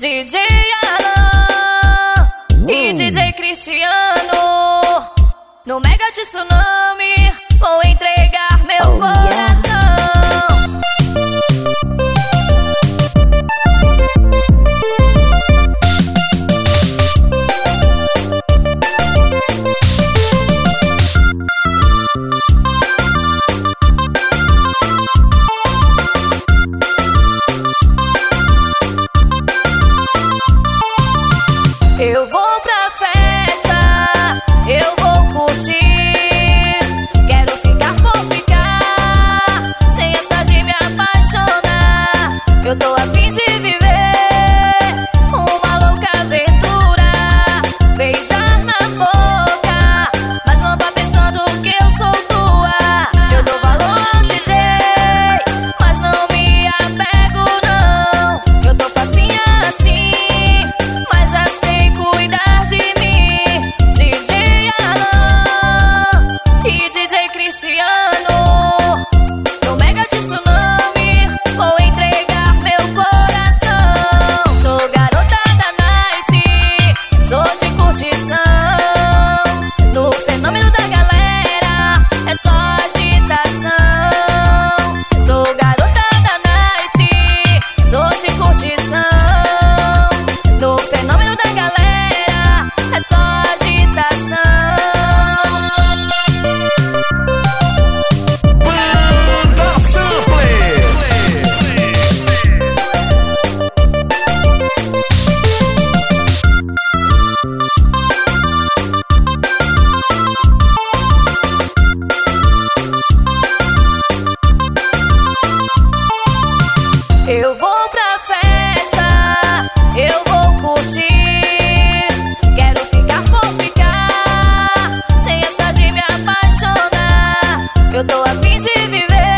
DJ Alan e DJ Cristiano. No Mega Tsunami vou entregar meu coração. Eu vou pra festa, eu vou curtir. Quero ficar por ficar, sem essa de me apaixonar. Eu tô a fim de viver uma louca aventura. Beijar na boca, mas não vá pensando que eu sou tua. Eu dou valor ao DJ, mas não me apego não. Eu tô facinha assim, mas já sei cuidar de mim. DJ Alan e DJ Cristiano. No Mega Tsunami vou entregar meu coração. Sou garota da night, sou de curtição. No fenômeno da galera é só agitação. Sou garota da night, sou de curtição. No fenômeno da galera é só agitação. Banda Sampler. Eu vou pra festa, eu vou curtir. Quero ficar por ficar, sem essa de me apaixonar. Eu tô a fim de viver